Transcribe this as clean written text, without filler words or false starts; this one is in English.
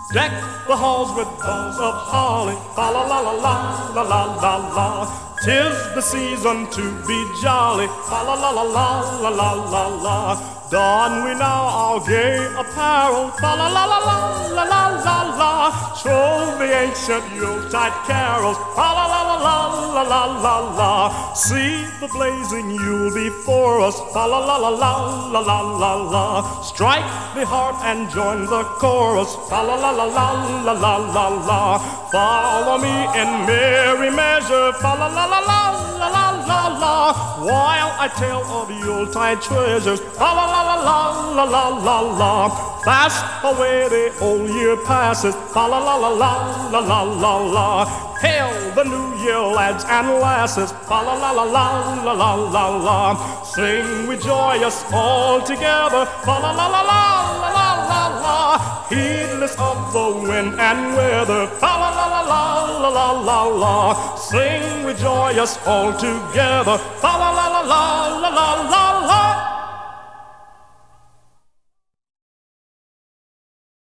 Deck the halls with boughs of holly, fa la la la la la la la la. 'Tis the season to be jolly, fa la la la la la la la la. Don we now our gay apparel, fa la la la la la la la la. Troll the ancient Yuletide carols, fa la la la la la la la la. See the blazing Yule before us, fa la la la la la la la la. Strike the harp and join the chorus, fa la la la la la la la la. Follow me in merry measure, fa la la la la la la la la. While I tell of Yuletide treasures, fa la la la la la la la la. Fast away the old year passes, fa la la la la la la la la. Hail the new year, lads and lasses, fa la la la la la la la la. Sing we joyous all together, fa la la la la la la la la. Heedless of the wind and weather, fa la la la la la la la la. Sing we joyous all together, fa la la la la la la la la.